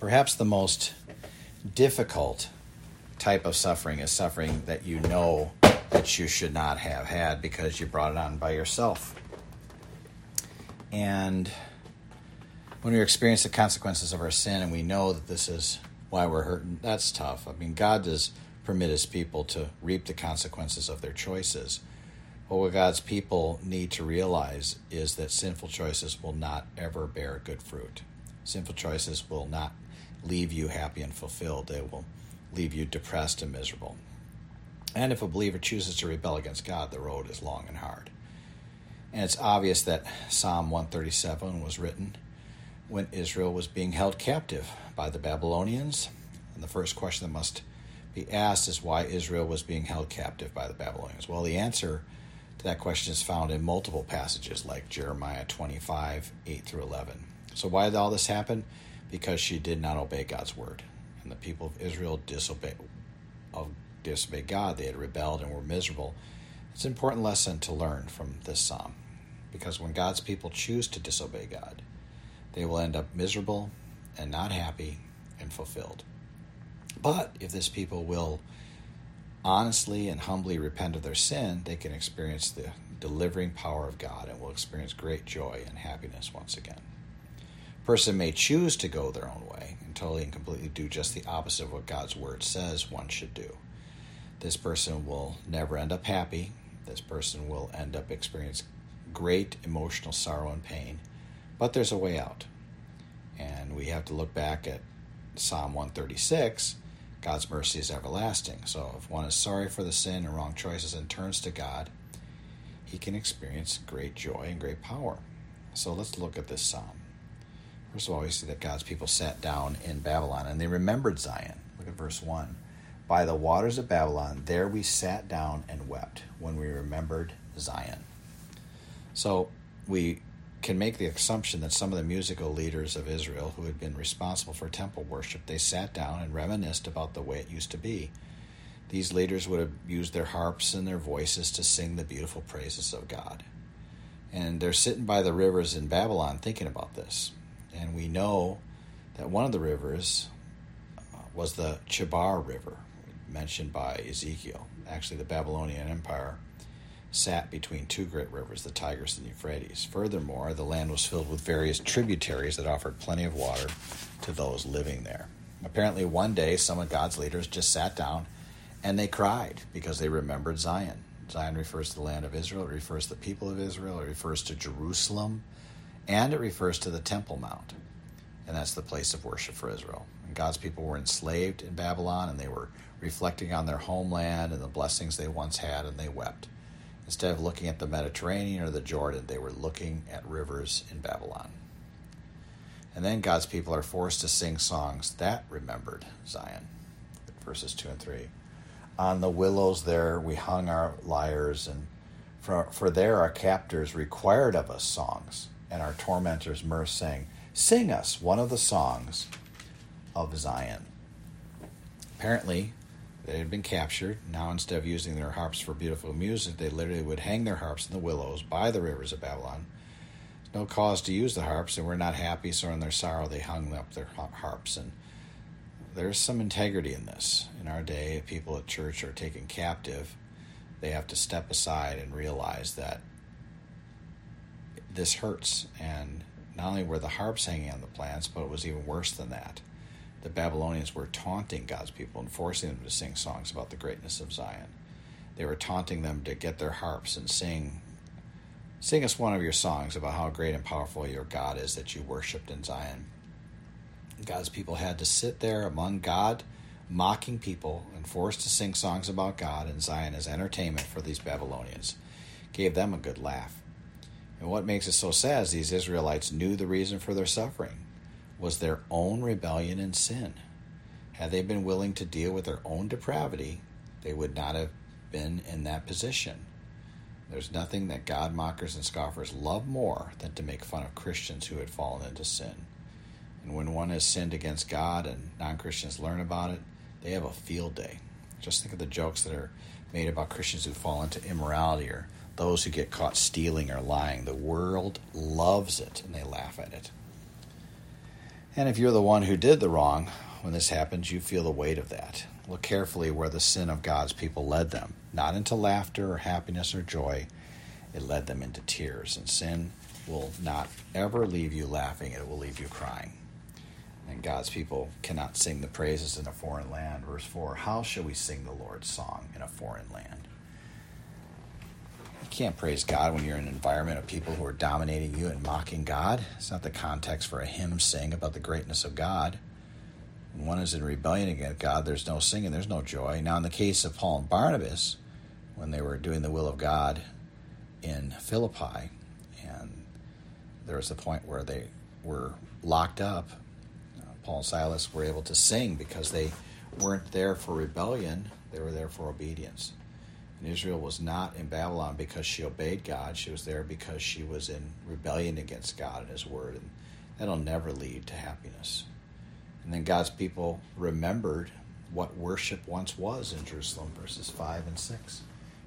Perhaps the most difficult type of suffering is suffering that you know that you should not have had because you brought it on by yourself. And when we experience the consequences of our sin and we know that this is why we're hurting, that's tough. I mean, God does permit his people to reap the consequences of their choices. But what God's people need to realize is that sinful choices will not ever bear good fruit. Sinful choices will not leave you happy and fulfilled. They will leave you depressed and miserable. And if a believer chooses to rebel against God, the road is long and hard. And it's obvious that Psalm 137 was written when Israel was being held captive by the Babylonians. And the first question that must be asked is why Israel was being held captive by the Babylonians. Well, the answer to that question is found in multiple passages like Jeremiah 25, 8 through 11. So why did all this happen? Because she did not obey God's word. And the people of Israel disobeyed God. They had rebelled and were miserable. It's an important lesson to learn from this psalm. Because when God's people choose to disobey God, they will end up miserable and not happy and fulfilled. But if this people will honestly and humbly repent of their sin, they can experience the delivering power of God and will experience great joy and happiness once again. A person may choose to go their own way and totally and completely do just the opposite of what God's word says one should do. This person will never end up happy. This person will end up experiencing great emotional sorrow and pain. But there's a way out. And we have to look back at Psalm 136. God's mercy is everlasting. So if one is sorry for the sin and wrong choices and turns to God, he can experience great joy and great power. So let's look at this psalm. First of all, we see that God's people sat down in Babylon and they remembered Zion. Look at verse 1. By the waters of Babylon, there we sat down and wept when we remembered Zion. So we can make the assumption that some of the musical leaders of Israel who had been responsible for temple worship, they sat down and reminisced about the way it used to be. These leaders would have used their harps and their voices to sing the beautiful praises of God. And they're sitting by the rivers in Babylon thinking about this. And we know that one of the rivers was the Chebar River, mentioned by Ezekiel. Actually, the Babylonian Empire sat between two great rivers, the Tigris and the Euphrates. Furthermore, the land was filled with various tributaries that offered plenty of water to those living there. Apparently, one day, some of God's leaders just sat down and they cried because they remembered Zion. Zion refers to the land of Israel, it refers to the people of Israel, it refers to Jerusalem, and it refers to the Temple Mount. And that's the place of worship for Israel. And God's people were enslaved in Babylon, and they were reflecting on their homeland and the blessings they once had, and they wept. Instead of looking at the Mediterranean or the Jordan, they were looking at rivers in Babylon. And then God's people are forced to sing songs that remembered Zion. Verses 2 and 3. On the willows there we hung our lyres, and for there our captors required of us songs, and our tormentors mirth, saying, sing us one of the songs of Zion. Apparently, they had been captured. Now, instead of using their harps for beautiful music, they literally would hang their harps in the willows by the rivers of Babylon. No cause to use the harps. They were not happy, so in their sorrow they hung up their harps. And there's some integrity in this. In our day, if people at church are taken captive, they have to step aside and realize that this hurts. And not only were the harps hanging on the plants, but it was even worse than that. The Babylonians were taunting God's people and forcing them to sing songs about the greatness of Zion. They were taunting them to get their harps and sing us one of your songs about how great and powerful your God is that you worshipped in Zion. God's people had to sit there among God-mocking people and forced to sing songs about God and Zion as entertainment for these Babylonians. Gave them a good laugh. And what makes it so sad is these Israelites knew the reason for their suffering was their own rebellion and sin. Had they been willing to deal with their own depravity, they would not have been in that position. There's nothing that God mockers and scoffers love more than to make fun of Christians who had fallen into sin. And when one has sinned against God and non-Christians learn about it, they have a field day. Just think of the jokes that are made about Christians who fall into immorality or those who get caught stealing or lying. The world loves it, and they laugh at it. And if you're the one who did the wrong, when this happens, you feel the weight of that. Look carefully where the sin of God's people led them, not into laughter or happiness or joy. It led them into tears, and sin will not ever leave you laughing. It will leave you crying. And God's people cannot sing the praises in a foreign land. Verse 4, how shall we sing the Lord's song in a foreign land? You can't praise God when you're in an environment of people who are dominating you and mocking God. It's not the context for a hymn sing about the greatness of God. When one is in rebellion against God, there's no singing, there's no joy. Now, in the case of Paul and Barnabas, when they were doing the will of God in Philippi, and there was a point where they were locked up, Paul and Silas were able to sing because they weren't there for rebellion, they were there for obedience. And Israel was not in Babylon because she obeyed God. She was there because she was in rebellion against God and His Word. And that'll never lead to happiness. And then God's people remembered what worship once was in Jerusalem, verses 5 and 6.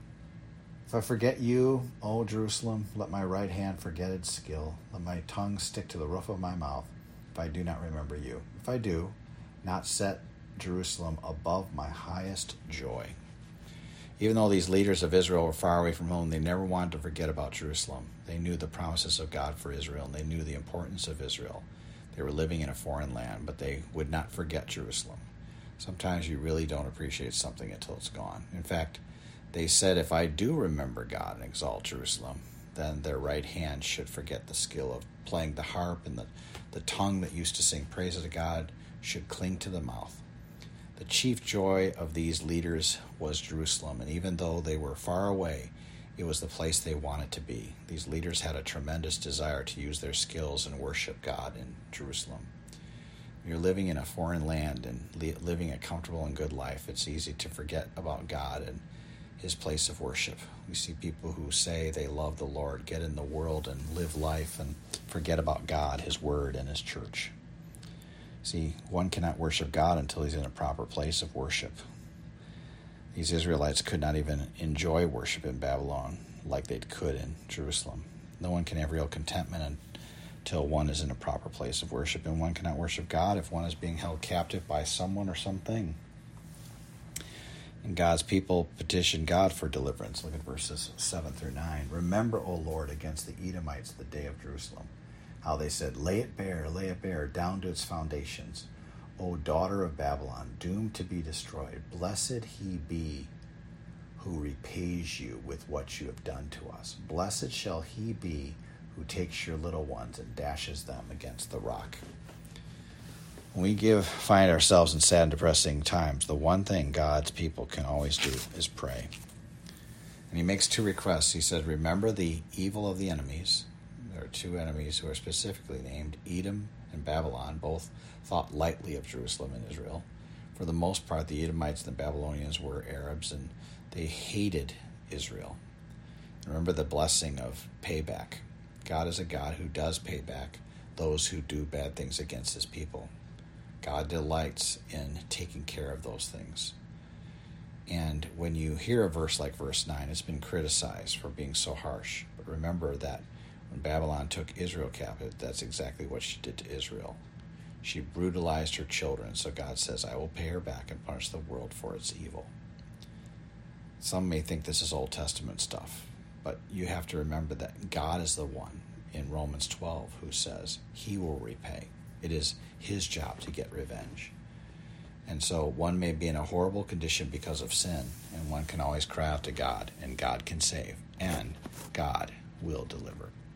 If I forget you, O Jerusalem, let my right hand forget its skill. Let my tongue stick to the roof of my mouth, if I do not remember you. If I do not set Jerusalem above my highest joy. Even though these leaders of Israel were far away from home, they never wanted to forget about Jerusalem. They knew the promises of God for Israel, and they knew the importance of Israel. They were living in a foreign land, but they would not forget Jerusalem. Sometimes you really don't appreciate something until it's gone. In fact, they said, if I do remember God and exalt Jerusalem, then their right hand should forget the skill of playing the harp, and the tongue that used to sing praises to God should cling to the mouth. The chief joy of these leaders was Jerusalem, and even though they were far away, it was the place they wanted to be. These leaders had a tremendous desire to use their skills and worship God in Jerusalem. When you're living in a foreign land and living a comfortable and good life, it's easy to forget about God and His place of worship. We see people who say they love the Lord, get in the world and live life and forget about God, His Word, and His church. See, one cannot worship God until he's in a proper place of worship. These Israelites could not even enjoy worship in Babylon like they could in Jerusalem. No one can have real contentment until one is in a proper place of worship, and one cannot worship God if one is being held captive by someone or something. And God's people petitioned God for deliverance. Look at verses 7 through 9. Remember, O Lord, against the Edomites the day of Jerusalem, how they said, lay it bare, down to its foundations. O daughter of Babylon, doomed to be destroyed, blessed he be who repays you with what you have done to us. Blessed shall he be who takes your little ones and dashes them against the rock. When we find ourselves in sad and depressing times, the one thing God's people can always do is pray. And he makes two requests. He said, remember the evil of the enemies. There are two enemies who are specifically named, Edom and Babylon. Both thought lightly of Jerusalem and Israel. For the most part, the Edomites and the Babylonians were Arabs, and they hated Israel. And remember the blessing of payback. God is a God who does pay back those who do bad things against His people. God delights in taking care of those things. And when you hear a verse like verse 9, it's been criticized for being so harsh. But remember that when Babylon took Israel captive, that's exactly what she did to Israel. She brutalized her children, so God says, I will pay her back and punish the world for its evil. Some may think this is Old Testament stuff, but you have to remember that God is the one in Romans 12 who says He will repay. It is His job to get revenge. And so one may be in a horrible condition because of sin, and one can always cry out to God, and God can save, and God will deliver.